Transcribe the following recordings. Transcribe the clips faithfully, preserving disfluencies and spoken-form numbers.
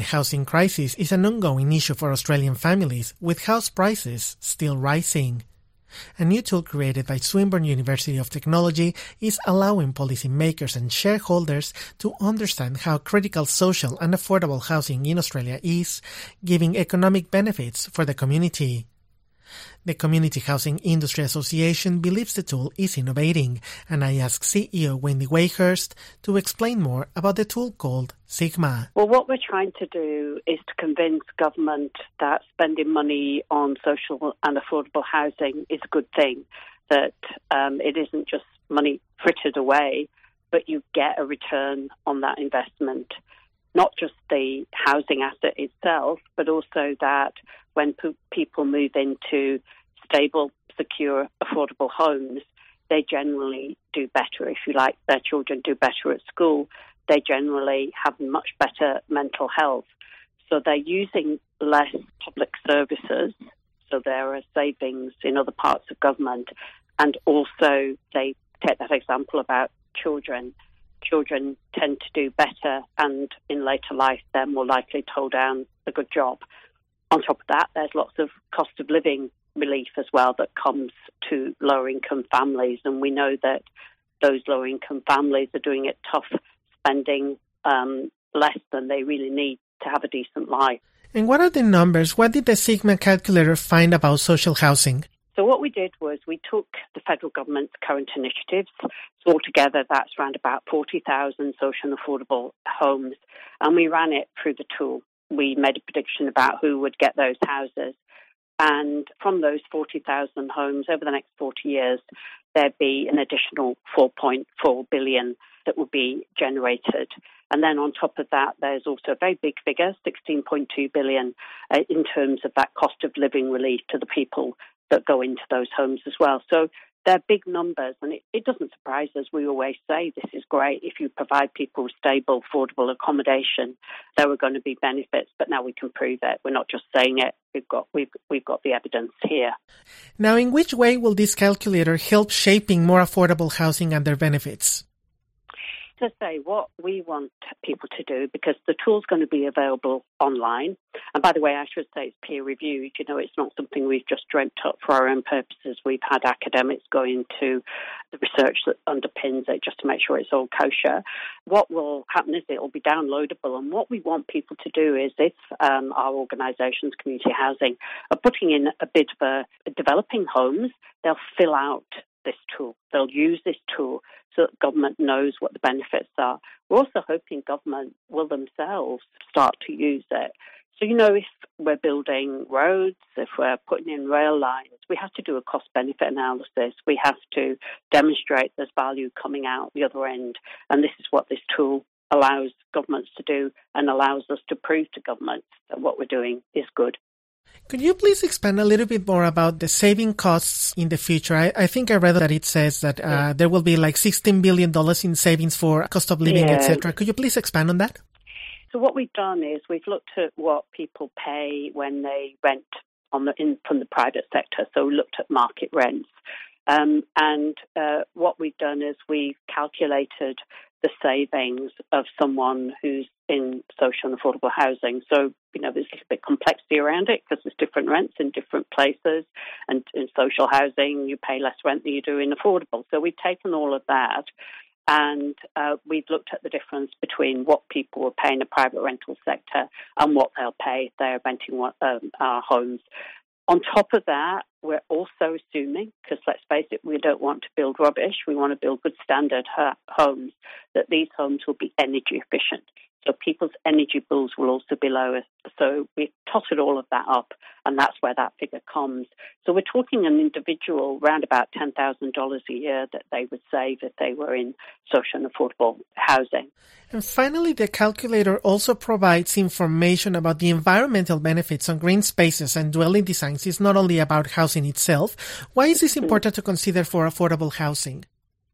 housing crisis is an ongoing issue for Australian families, with house prices still rising. A new tool created by Swinburne University of Technology is allowing policymakers and shareholders to understand how critical social and affordable housing in Australia is, giving economic benefits for the community. The Community Housing Industry Association believes the tool is innovating, and I asked C E O Wendy Wakehurst to explain more about the tool called Sigma. Well, what we're trying to do is to convince government that spending money on social and affordable housing is a good thing, that um, it isn't just money frittered away, but you get a return on that investment. Not just the housing asset itself, but also that when po- people move into stable, secure, affordable homes, they generally do better. If you like, their children do better at school. They generally have much better mental health. So they're using less public services. So there are savings in other parts of government. And also, they take that example about children. Children tend to do better, and in later life, they're more likely to hold down a good job. On top of that, there's lots of cost of living relief as well that comes to lower-income families, and we know that those lower-income families are doing it tough, spending um, less than they really need to have a decent life. And what are the numbers? What did the Sigma calculator find about social housing? So what we did was we took the federal government's current initiatives. So altogether, that's around about forty thousand social and affordable homes, and we ran it through the tool. We made a prediction about who would get those houses. And from those forty thousand homes, over the next forty years, there'd be an additional four point four billion that would be generated. And then on top of that, there's also a very big figure, sixteen point two billion, uh, in terms of that cost of living relief to the people that go into those homes as well. So they're big numbers, and it, it doesn't surprise us. We always say this is great. If you provide people stable, affordable accommodation, there are going to be benefits, but now we can prove it. We're not just saying it. We've got we've we've got the evidence here. Now, in which way will this calculator help shaping more affordable housing and their benefits? To say what we want people to do, because the tool's going to be available online. And by the way, I should say it's peer-reviewed. You know, it's not something we've just dreamt up for our own purposes. We've had academics go into the research that underpins it just to make sure it's all kosher. What will happen is it will be downloadable. And what we want people to do is if um, our organisations, community housing, are putting in a bit of a developing homes, they'll fill out this tool. They'll use this tool so that government knows what the benefits are. We're also hoping government will themselves start to use it. So, you know, if we're building roads, if we're putting in rail lines, we have to do a cost-benefit analysis. We have to demonstrate there's value coming out the other end. And this is what this tool allows governments to do and allows us to prove to governments that what we're doing is good. Could you please expand a little bit more about the saving costs in the future? I, I think I read that it says that uh, yeah. there will be like sixteen billion dollars in savings for cost of living, yeah. et cetera. Could you please expand on that? So what we've done is we've looked at what people pay when they rent on the, in, from the private sector. So we looked at market rents. Um, and uh, what we've done is we've calculated the savings of someone who's in social and affordable housing. So, you know, there's a little bit complexity around it because there's different rents in different places. And in social housing, you pay less rent than you do in affordable. So we've taken all of that and uh, we've looked at the difference between what people will pay in the private rental sector and what they'll pay if they're renting one, um, our homes. On top of that, we're also assuming, because let's face it, we don't want to build rubbish, we want to build good standard ha- homes, that these homes will be energy efficient. So people's energy bills will also be lower. So we've totted all of that up, and that's where that figure comes. So we're talking an individual around about ten thousand dollars a year that they would save if they were in social and affordable housing. And finally, the calculator also provides information about the environmental benefits on green spaces and dwelling designs. It's not only about housing itself. Why is this important to consider for affordable housing?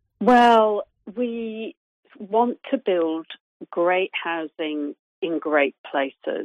Well, we want to build great housing in great places.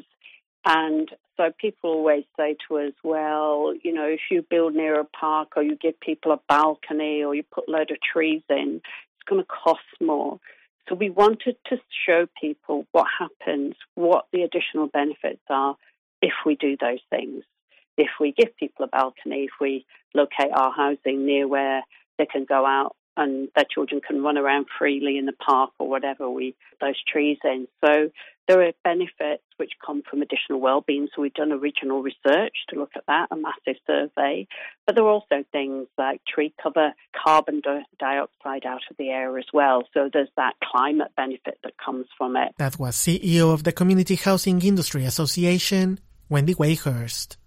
And so people always say to us, well, you know, if you build near a park or you give people a balcony or you put a load of trees in, it's going to cost more. So we wanted to show people what happens, what the additional benefits are if we do those things. If we give people a balcony, if we locate our housing near where they can go out and their children can run around freely in the park or whatever we put those trees in. So there are benefits which come from additional well-being. So we've done original research to look at that, a massive survey. But there are also things like tree cover, carbon dioxide out of the air as well. So there's that climate benefit that comes from it. That was C E O of the Community Housing Industry Association, Wendy Wakehurst.